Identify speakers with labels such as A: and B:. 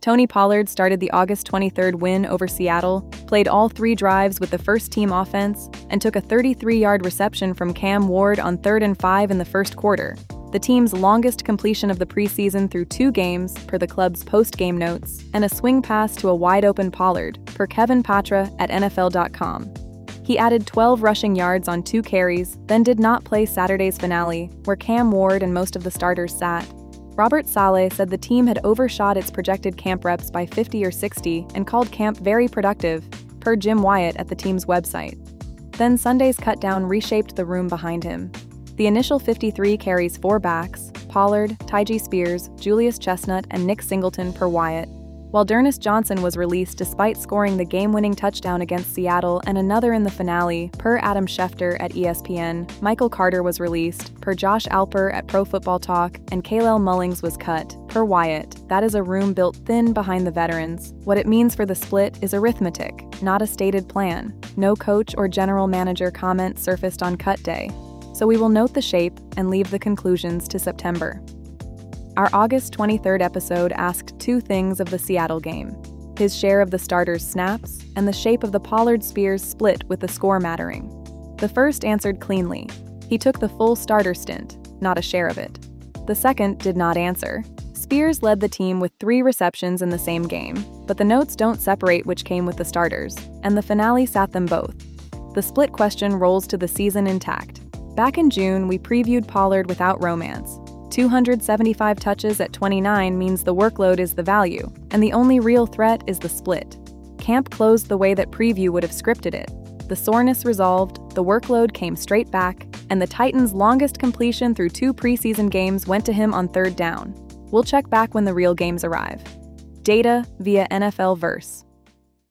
A: Tony Pollard started the August 23rd win over Seattle, played all 3 drives with the first-team offense, and took a 33-yard reception from Cam Ward on 3rd and 5 in the first quarter, the team's longest completion of the preseason through 2 games, per the club's post-game notes, and a swing pass to a wide-open Pollard, per Kevin Patra at NFL.com. He added 12 rushing yards on 2 carries, then did not play Saturday's finale, where Cam Ward and most of the starters sat. Robert Saleh said the team had overshot its projected camp reps by 50 or 60 and called camp very productive, per Jim Wyatt at the team's website. Then Sunday's cutdown reshaped the room behind him. The initial 53 carries 4 backs, Pollard, Tyjae Spears, Julius Chestnut, and Nick Singleton per Wyatt, while D'Ernest Johnson was released despite scoring the game-winning touchdown against Seattle and another in the finale, per Adam Schefter at ESPN. Michael Carter was released, per Josh Alper at Pro Football Talk, and Kalel Mullings was cut, per Wyatt. That is a room built thin behind the veterans. What it means for the split is arithmetic, not a stated plan. No coach or general manager comment surfaced on cut day, so we will note the shape and leave the conclusions to September. Our August 23rd episode asked 2 things of the Seattle game: his share of the starters' snaps, and the shape of the Pollard-Spears split with the score mattering. The first answered cleanly. He took the full starter stint, not a share of it. The second did not answer. Spears led the team with 3 receptions in the same game, but the notes don't separate which came with the starters, and the finale sat them both. The split question rolls to the season intact. Back in June, we previewed Pollard without romance. 275 touches at 29 means the workload is the value, and the only real threat is the split. Camp closed the way that preview would have scripted it. The soreness resolved, the workload came straight back, and the Titans' longest completion through 2 preseason games went to him on 3rd down. We'll check back when the real games arrive. Data via NFL Verse.